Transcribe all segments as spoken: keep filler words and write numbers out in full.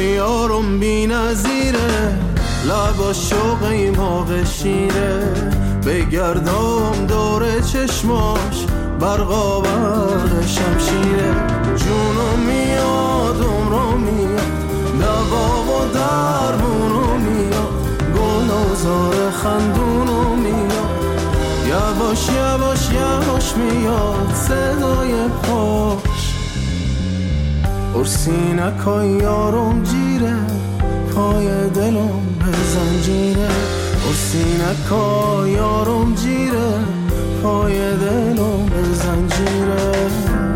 یارم بی نظیره، لبا شوقی موقع شیره، بگردم دور چشماش برقا برد شمشیره. جونم میاد عمرم میاد، دوا و درمونم میاد، گل و زار خندونم میاد، یواش یواش یواش میاد صدای پاش. ارسینکای یارم جیره، پای دلم به زنجیره. ارسینکای یارم جیره، پای دلم به زنجیره.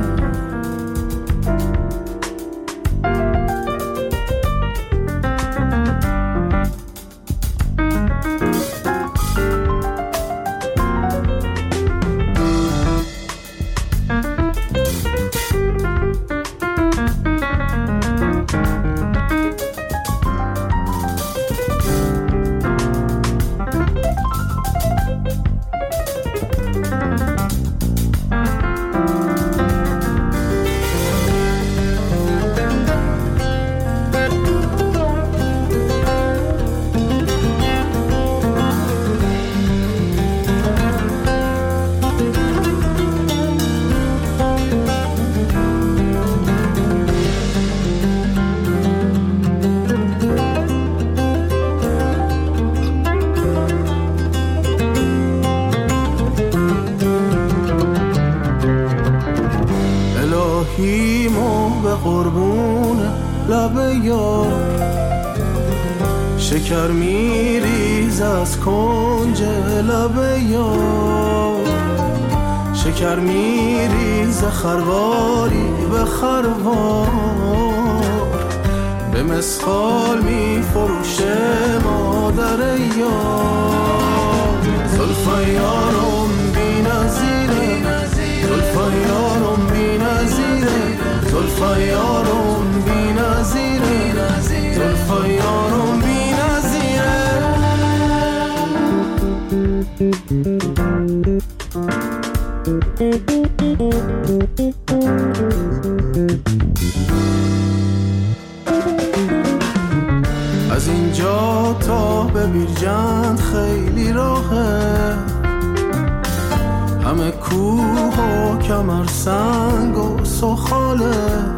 الهیمو به قربون لب یار، شکر میریز از کنج لب یار، شکر میریز خرواری به خروار، به مسخال میفروشه مادر یار. زلفای یارم بی نظیره، زلفای یارم بی نظیره، زلفای یارم بی نظیره، زلفای یارم بی نظیره. از اینجا تا به بیرجند خیلی راهه، همه کوه و کمر سنگ و سخاله،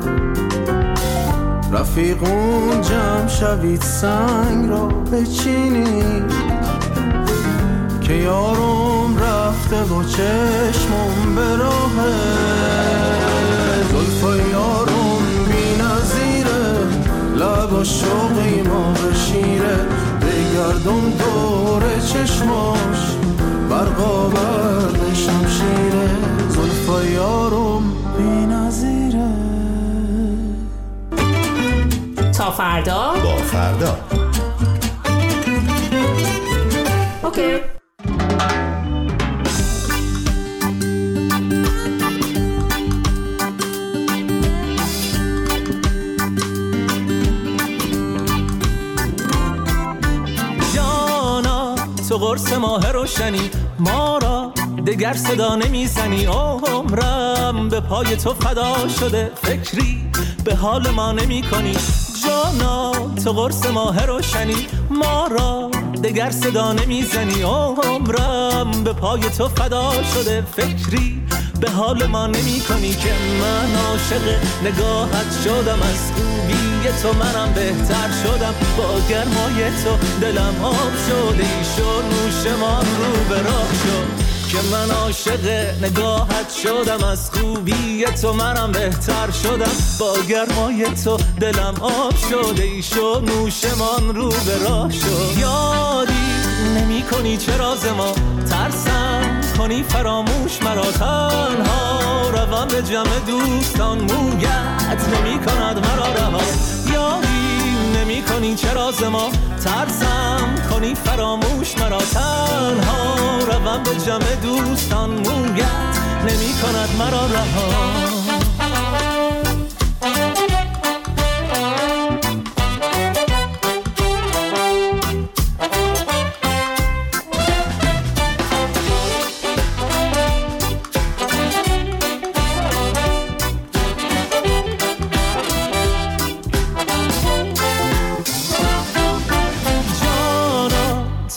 رفیقون جمع شوید سنگ را بچینید، که یارم رفته و چشمم به راهه. زلفای یارم بی نظیره، لبا شوقی ما به شیره، بگردم دور چشماش برقا برد شمشیره. زلفای یارم بی نظیره. تا فردا با فردا. اوکی. جانا تو قرص ماه روشنی، ما را دگر صدا نمیزنی. عمرم به پای تو فدا شده، فکری به حال ما نمی کنی. جانا تو قرص ماه روشنی، ما را دگر صدا نمیزنی. عمرم به پای تو فدا شده، فکری به حال ما نمی کنی. که من عاشق نگاهت شدم، از خوبی تو منم بهتر شدم. با گرمای تو دلم آب شده، ایشو نوشمان رو به راه شد. که من عاشق نگاهت شدم، از خوبی تو منم بهتر شدم. با گرمای تو دلم آب شده، ایشو نوشمان رو به راه شد. یادی نمی کنی چرا ز ما ترسم کنی فراموش مرا، تنها روم به جمع دوستان، مویت نمی کند مرا رها. یادی نمی کنی چرا ز ما ترسم کنی فراموش مرا، تنها روم به جمع دوستان، مویت نمی کند مرا رها.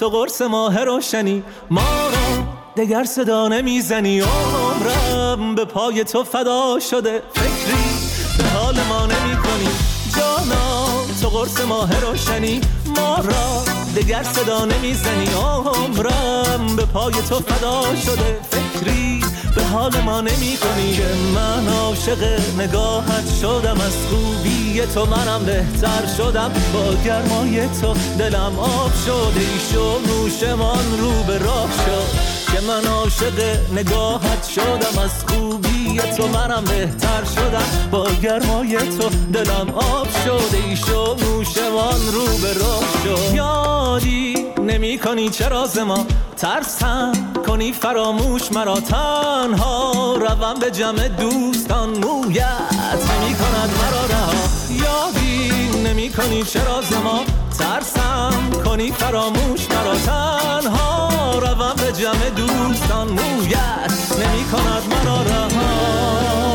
تو قرص ماه روشنی، ما را دگر صدا نمیزنی. عمرم به پای تو فدا شده، فکری به حال ما نمی کنی. جانا تو قرص ماه روشنی، ما را دگر صدا نمیزنی. عمرم به پای تو فدا شده، فکری به حال ما نمی کنی. که من عاشق نگاهت شدم، از خوبی تو منم بهتر شدم. با گرمای تو دلم آب شده، ایشو نوشمان رو به راه شد. که من عاشق نگاهت شدم، از خوبی تو منم بهتر شدم. با گرمای تو دلم آب شده، ایشو نوشمان رو به راه شد. یادی نمی کنی چرا ز ما ترسم کنی فراموش مرا، تنها روم به جمع دوستان، مویت نمی کند مرا رها. یادی نمی کنی چرا ز ما ترسم کنی فراموش مرا، تنها روم به جمع دوستان، مویت نمی کند مرا رها.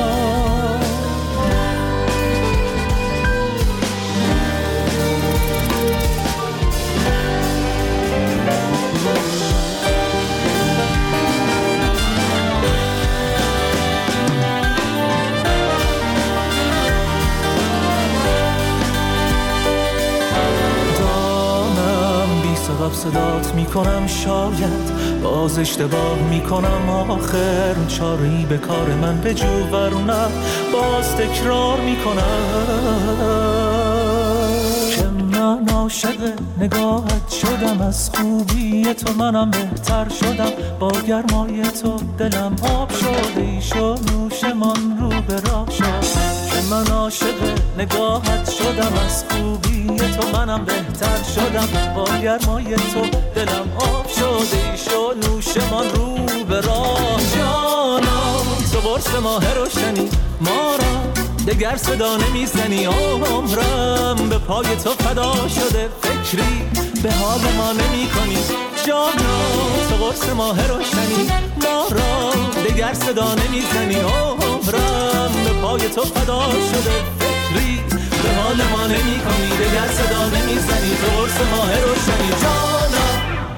سبب صدات میکنم، شاید باز اشتباه میکنم. آخر چاری به کار من بجو ورنه باز تکرار میکنم. که من عاشق نگاهت شدم، از خوبی تو منم بهتر شدم. با گرمای تو دلم آب شده، ایشو نوشمان رو به راه شد. من عاشق نگاهت شدم، از خوبی تو منم بهتر شدم. با گرمای تو دلم آب شده، ایشو نوشمان رو به راه. جانا تو قرص ماه روشنی، ما را دگر صدا نمیزنی. عمرم به پای تو فدا شده، فکری به حال ما نمی کنی. جانا تو قرص ماه روشنی، ما را دگر صدا نمیزنی. عمرم به پای تو فدا شده، فکری به حال ما نمی کنی. دگر صدا نمیزنی، تو قرص ماه روشنی. جانا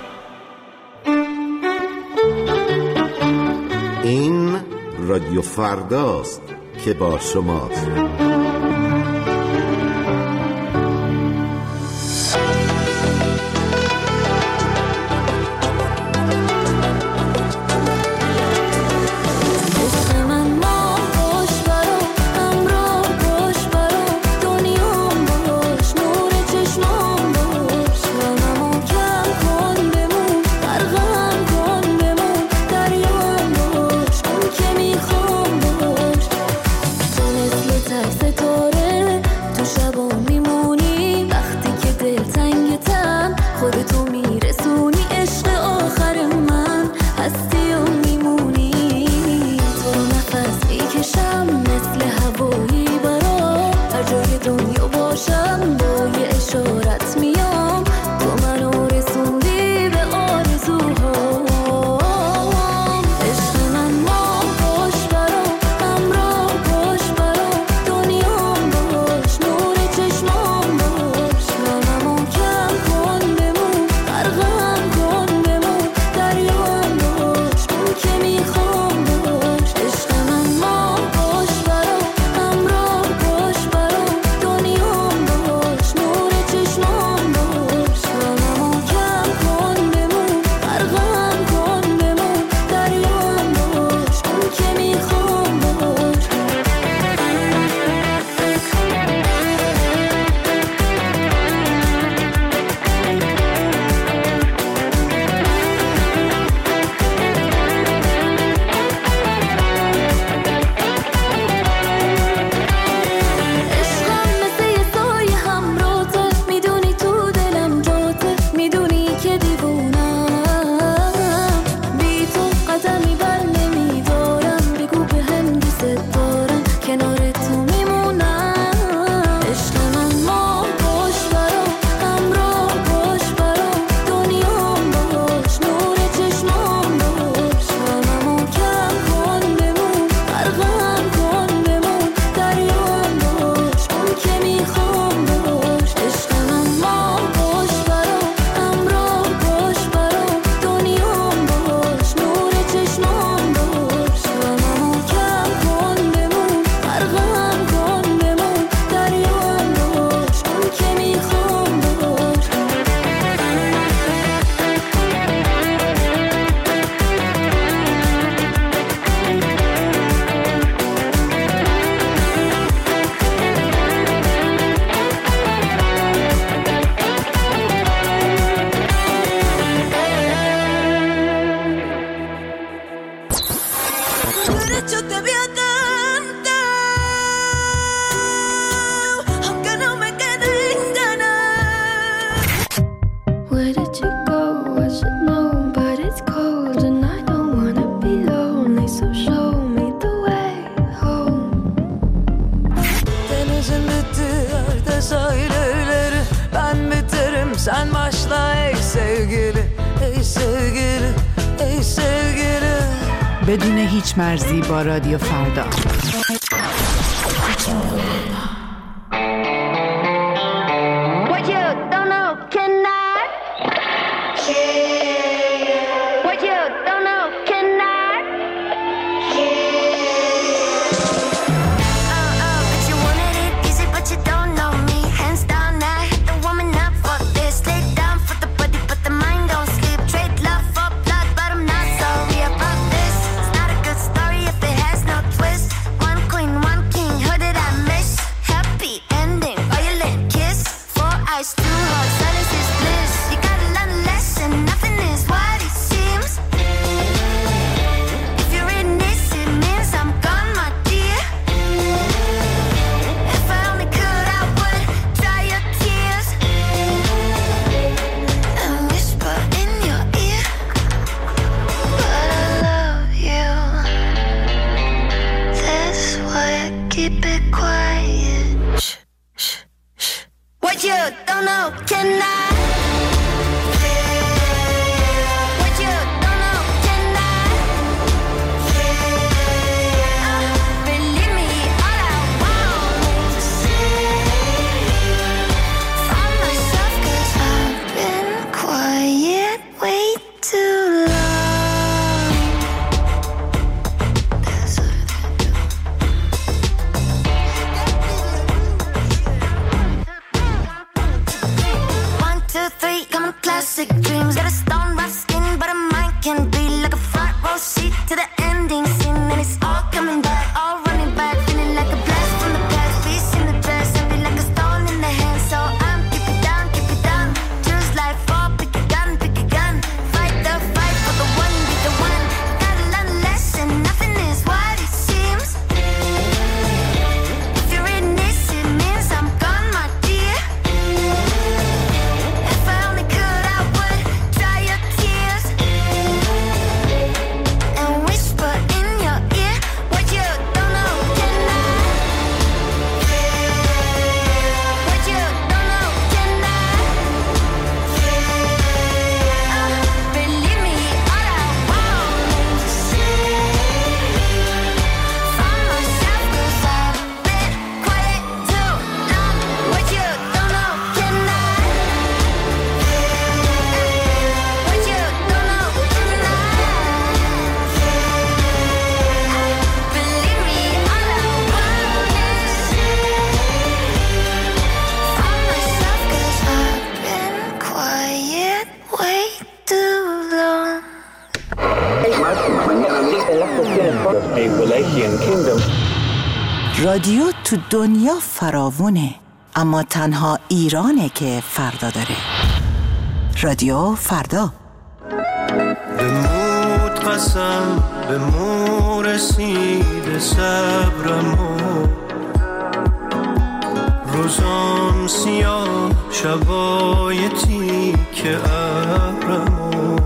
این رادیو فرداست که با شماست. Sen başla ey sevgili, ey sevgili, ey sevgili. بدون هیچ مرزی با رادیو فردا. رادیو تو دنیا فراوونه، اما تنها ایرانه که فردا داره. رادیو فردا. بمود قسم به مو رسید صبرمو، روزام سیاه شبای تیک ابرمو،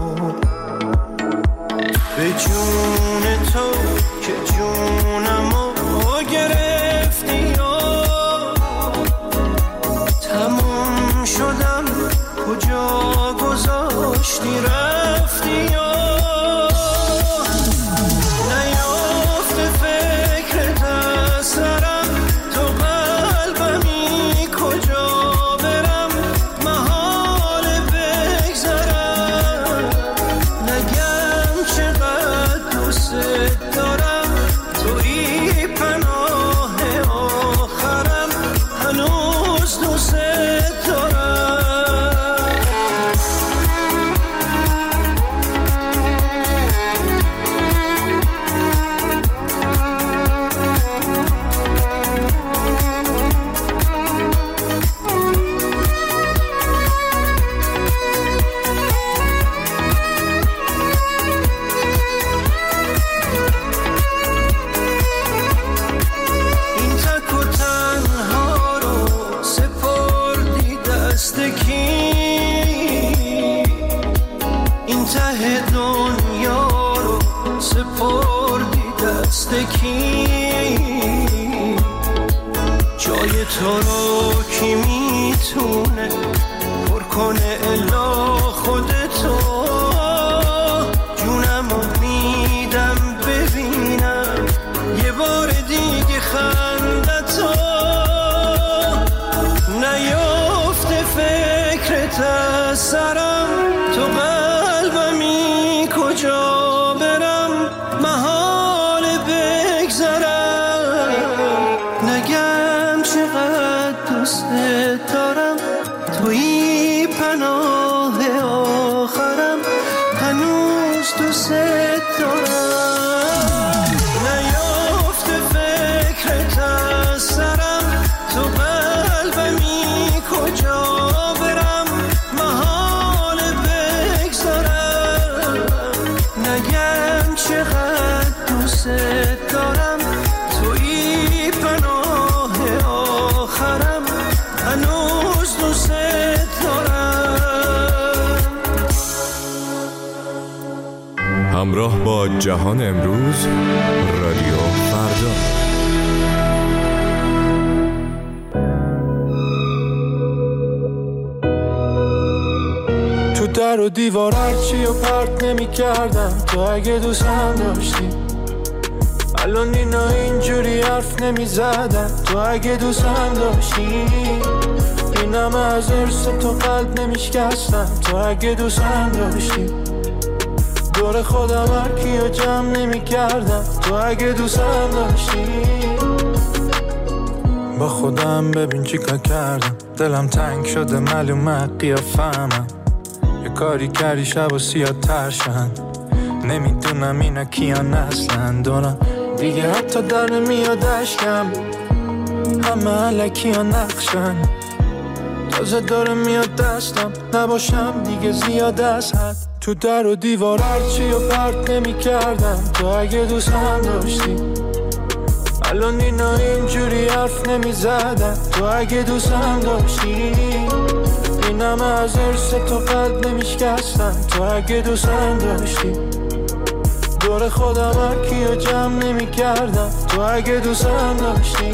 به جون تو که جونمو گرفتی و تموم شدم کجا گذاشتی رفتی و نیافته فکرت از سرم، تو قلبمی کجا برم محال بگذرم، نگم چقدر دوست دارم، توی پناه آخرم، هنوز دوست دارم. جای تو رو کی میتونه پر کنه الا خودتو، جونمو میدم ببینم یه بار دیگه خندتو، نیافته فکرت از سرم، تو قلبمی کجا برم محال بگذرم، نگم چقدر دوست دارم، توی پناه آخرم، هنوز دوست دارم، نیافته فکرت از سرم، تو قلبمی کجا برم محال بگذارم، نگم چقدر دوست دارم، توی پناه آخرم، هنوز دوست دارم. همراه با جهان امروز، رادیو فردا. تو در و دیوار هرچی و پرت نمی کردم، تو اگه دوستم داشتی، الان اینا اینجوری حرف نمی زدم، تو اگه دوستم داشتی، اینم از ارس تو قلب نمی شکستم، تو اگه دوستم داشتی، دور خودم هر کیو جمع نمی کردم، تو اگه دوستم داشتی، با خودم ببین چی کار کردم، دلم تنگ شده معلومه قیافه‌مم، یه کاری کردی شب و سیاه ترشن، نمیدونم اینا کیان اصلا دارم، دیگه حتی در نمیاد اشکم، همه علکی ها نقشن، تازه داره میاد دستم، نباشم دیگه زیاد از حد، تو در و دیوار هرچی و پرت نمی کردم، تو اگه دوستم داشتی، الان اینا اینجوری حرف نمی زدم، تو اگه دوستم داشتی، اینم از ارس تو قلب نمی شکستم، تو اگه دوستم داشتی، دور خودم هر کیو جمع نمی کردم، تو اگه دوستم داشتی،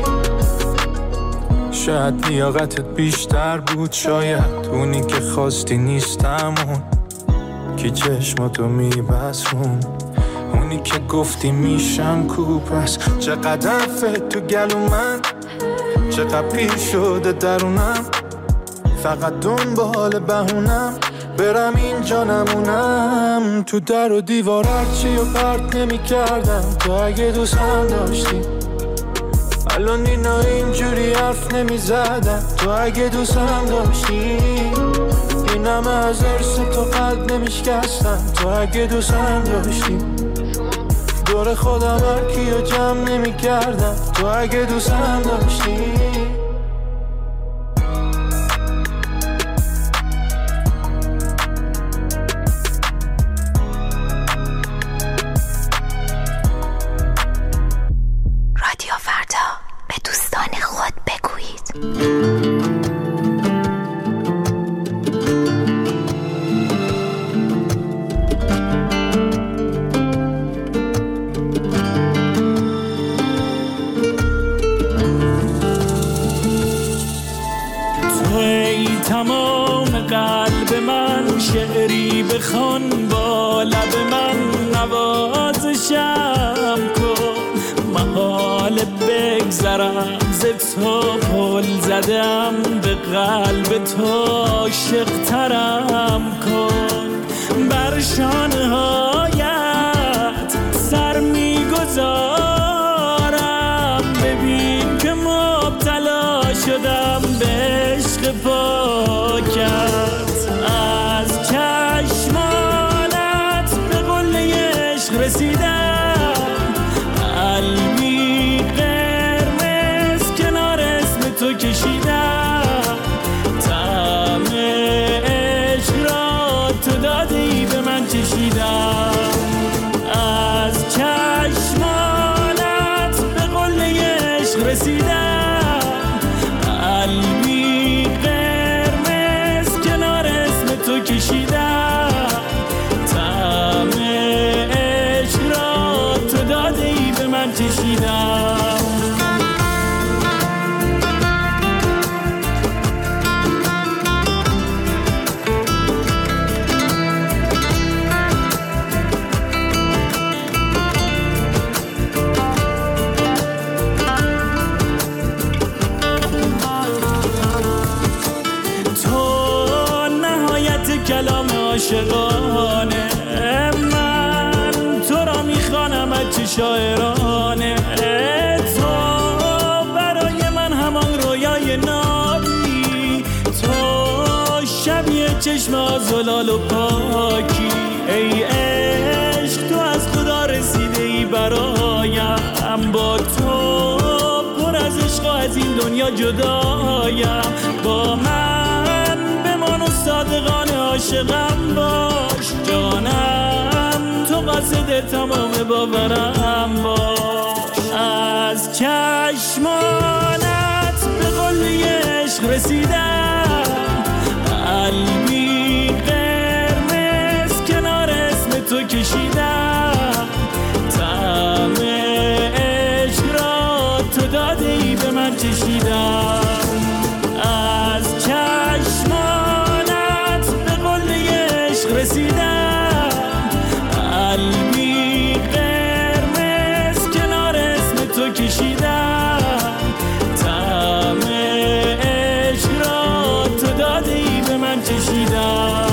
شاید لیاقتت بیشتر بود، شاید اونی که خواستی نیستم، اون که چشماتو میبسون، اونی که گفتی میشم کوپس، چقدر فت تو گلو من، چقدر پیر شده درونم، فقط دنبال بهونم، برم اینجا نمونم، تو در و دیوار هرچی و پرت نمی کردم، تو اگه دوستم داشتی، الان اینا اینجوری حرف نمی زدم، تو اگه دوستم داشتی، اینم از ارس تو قلب نمی شکستم، تو اگه دوستم داشتی، دور خودم هر کیو جمع نمی کردم، تو اگه دوستم داشتی. شعری بخوان با لب من، نوازشم کن، محال بگذرم ز تو، پل زدم به قلب تو، عاشق ترم کن، بر شانه هایت سر میگذارم، ببین که مبتلا شدم به عشق پاکت، از چشمانت به قله عشق رسیدم، قلبی قرمز کنار اسم تو کشیدم، طعم عشق را تو دادی به من چشیدم، کلام عاشقانه. من تو را میخوانم از چه شاعرانه. تو برای من همان رویای نابی، تو شبیه چشم آزلال و پاکی. ای عشق تو از خدا رسیده ای برایم، با تو پر از عشق و از این دنیا جدایم. با من بمان و صادقانه عاشقم باش جانم، تو قاصد تمام باورم باش. از چشمانت به قله عشق رسیدم، قلبی قرمز کنار اسم تو کشیدم. طعم عشق را تو داده ای به من چشیدم. از چشمانت به قله عشق رسیدم، قلبی قرمز کنار اسم تو کشیدم. طعم عشق را تو داده ای به من چشیدم.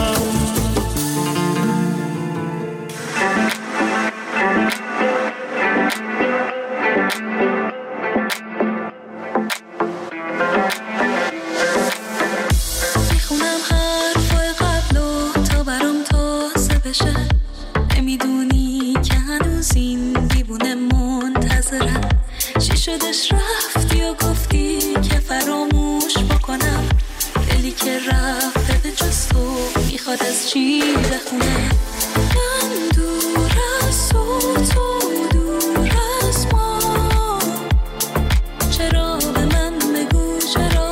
شدش رفتی و گفتی که فراموش بکنم، دلی که رفته به جز تو میخواد از چی بخونه. من دور از تو، تو دور از ما، چرا به من بگو چرا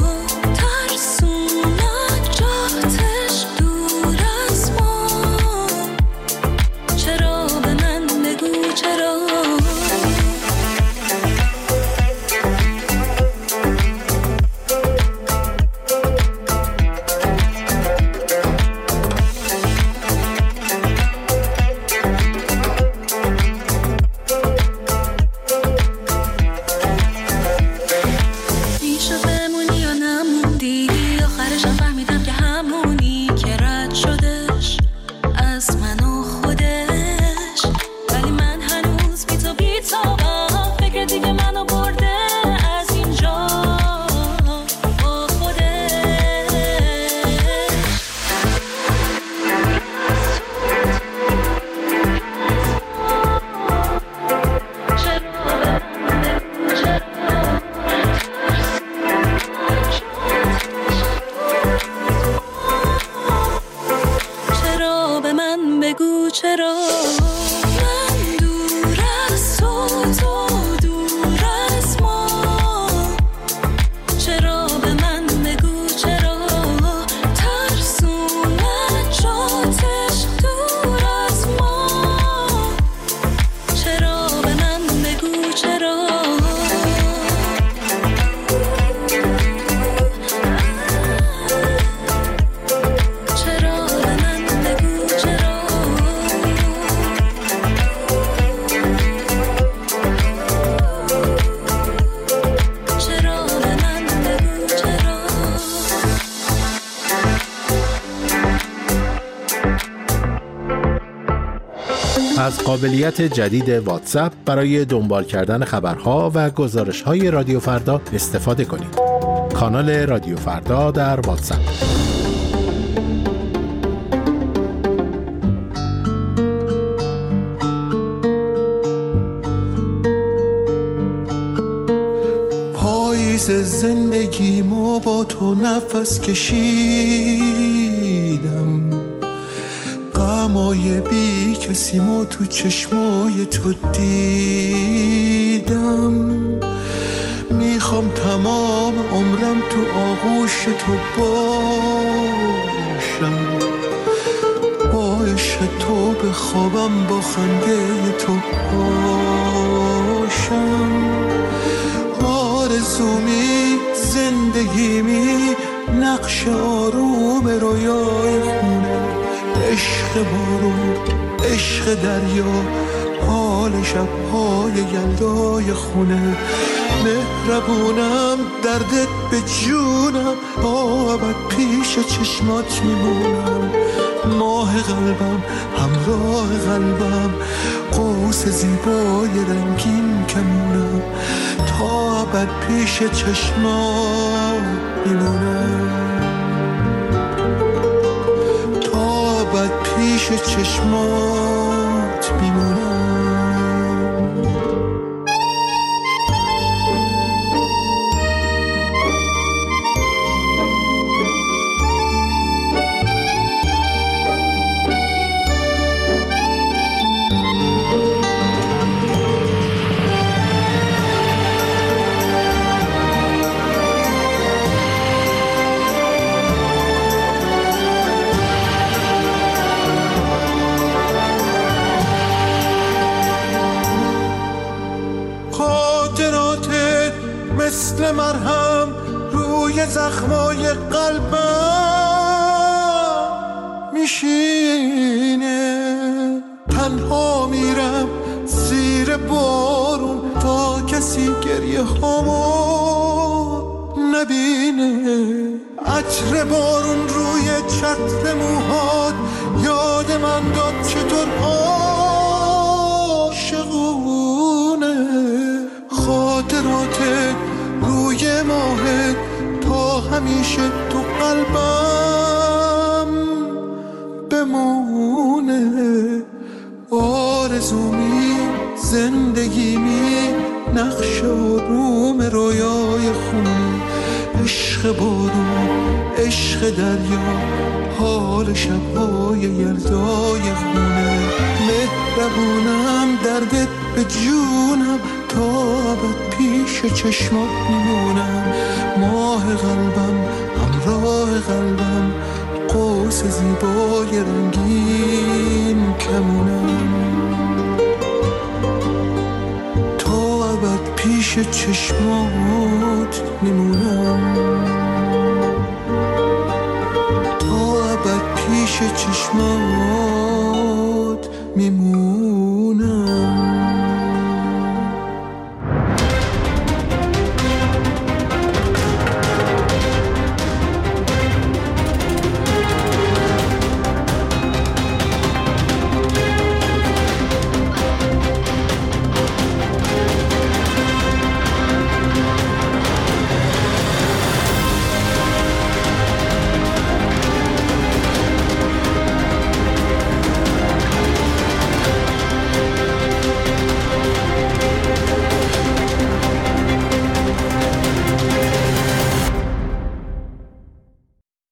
ترسونت جاتش دور از ما، چرا به من بگو چرا. از قابلیت جدید واتساپ برای دنبال کردن خبرها و گزارش‌های رادیو فردا استفاده کنید. کانال رادیو فردا در واتساپ. پاییز زندگیمو با تو نفس کشیدم، غمای بی کسیمو تو چشمای تو دیدم. میخوام تمام عمرم تو آغوش تو باشم، با عشق تو بخوابم، با خنده تو باشم. آرزومی زندگیمی نقش آروم رویای خونه، عشق بارون، عشق دریا، حال شب‌های یلدای خونه. مهربونم دردت به جونم، با ابد پیش چشمات میمونم. ماه قلبم همراه قلبم، قوس زیبای رنگین کمونم، تا ابد پیش چشمات میمونم، تا ابد پیش چشمات میمونم. مثل مرهم روی زخمای قلبم میشینه. تنها میرم زیر بارون تا کسی گریه هامو نبینه. عطر بارون روی چتر موهات یاد من داد چطور عاشقونه. خاطراتت روی ماهت تا همیشه تو قلبم بمونه. آرزومی زندگیمی نقش آروم رویای خونه. عشق بارون عشق دریا حال شبهای یلدای خونه. مهربونم دردت به جونم، تا ابد پیش چشمات میمونم. ماه قلبم همراه قلبم، قوس زیبای رنگین کمونم، تا ابد پیش چشمات میمونم، تا ابد پیش چشمات میمونم.